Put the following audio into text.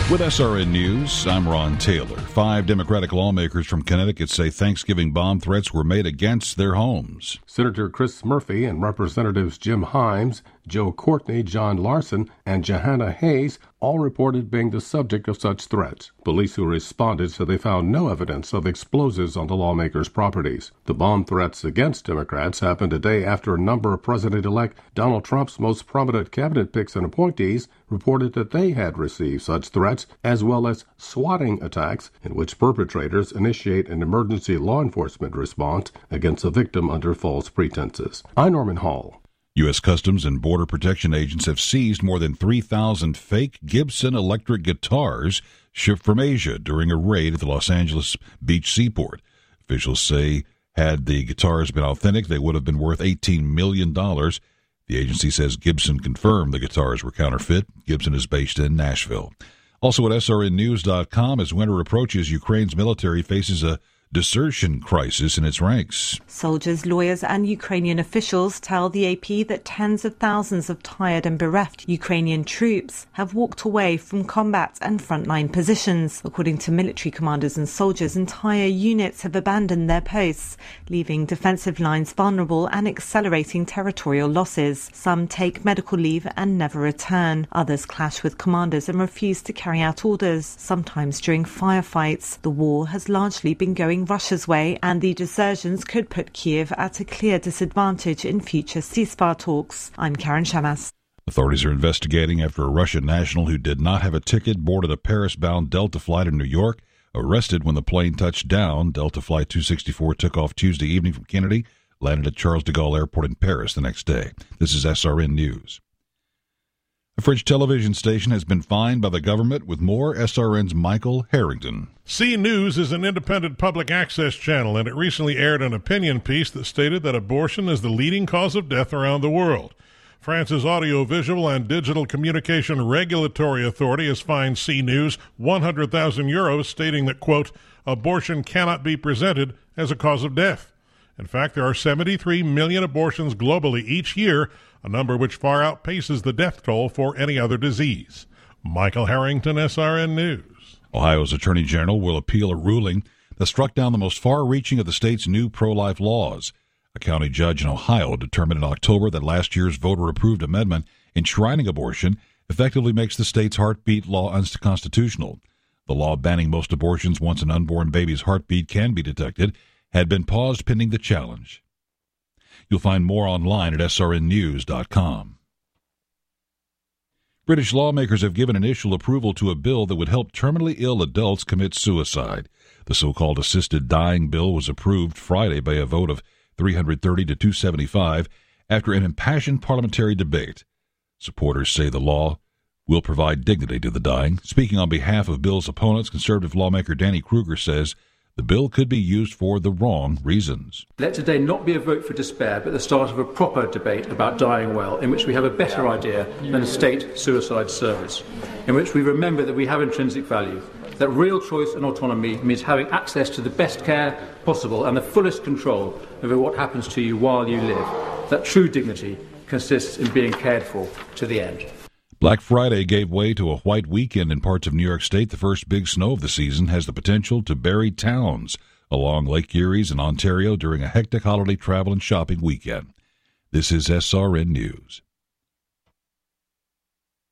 With SRN News, I'm Ron Taylor. 5 Democratic lawmakers from Connecticut say Thanksgiving bomb threats were made against their homes. Senator Chris Murphy and Representatives Jim Himes, Joe Courtney, John Larson, and Johanna Hayes all reported being the subject of such threats. Police who responded said they found no evidence of explosives on the lawmakers' properties. The bomb threats against Democrats happened a day after a number of President-elect Donald Trump's most prominent cabinet picks and appointees reported that they had received such threats, as well as swatting attacks in which perpetrators initiate an emergency law enforcement response against a victim under false pretenses. I'm Norman Hall. U.S. Customs and Border Protection agents have seized more than 3,000 fake Gibson electric guitars shipped from Asia during a raid at the Los Angeles Beach seaport. Officials say had the guitars been authentic, they would have been worth $18 million. The agency says Gibson confirmed the guitars were counterfeit. Gibson is based in Nashville. Also at srnnews.com, as winter approaches, Ukraine's military faces a desertion crisis in its ranks. Soldiers, lawyers and Ukrainian officials tell the AP that tens of thousands of tired and bereft Ukrainian troops have walked away from combat and frontline positions. According to military commanders and soldiers, entire units have abandoned their posts, leaving defensive lines vulnerable and accelerating territorial losses. Some take medical leave and never return. Others clash with commanders and refuse to carry out orders, sometimes during firefights. The war has largely been going Russia's way, and the desertions could put Kiev at a clear disadvantage in future ceasefire talks. I'm Karen Shamas. Authorities are investigating after a Russian national who did not have a ticket boarded a Paris-bound Delta flight in New York, arrested when the plane touched down. Delta Flight 264 took off Tuesday evening from Kennedy, landed at Charles de Gaulle Airport in Paris the next day. This is SRN News. A French television station has been fined by the government. With more, SRN's Michael Harrington. C News is an independent public access channel, and it recently aired an opinion piece that stated that abortion is the leading cause of death around the world. France's Audiovisual and Digital Communication Regulatory Authority has fined C News 100,000 euros, stating that, quote, abortion cannot be presented as a cause of death. In fact, there are 73 million abortions globally each year, a number which far outpaces the death toll for any other disease. Michael Harrington, SRN News. Ohio's Attorney General will appeal a ruling that struck down the most far-reaching of the state's new pro-life laws. A county judge in Ohio determined in October that last year's voter-approved amendment enshrining abortion effectively makes the state's heartbeat law unconstitutional. The law banning most abortions once an unborn baby's heartbeat can be detected had been paused pending the challenge. You'll find more online at srnnews.com. British lawmakers have given initial approval to a bill that would help terminally ill adults commit suicide. The so-called assisted dying bill was approved Friday by a vote of 330 to 275 after an impassioned parliamentary debate. Supporters say the law will provide dignity to the dying. Speaking on behalf of Bill's opponents, conservative lawmaker Danny Kruger says the bill could be used for the wrong reasons. Let today not be a vote for despair, but the start of a proper debate about dying well, in which we have a better idea than a state suicide service, in which we remember that we have intrinsic value, that real choice and autonomy means having access to the best care possible and the fullest control over what happens to you while you live, that true dignity consists in being cared for to the end. Black Friday gave way to a white weekend in parts of New York State. The first big snow of the season has the potential to bury towns along Lake Erie's in Ontario during a hectic holiday travel and shopping weekend. This is SRN News.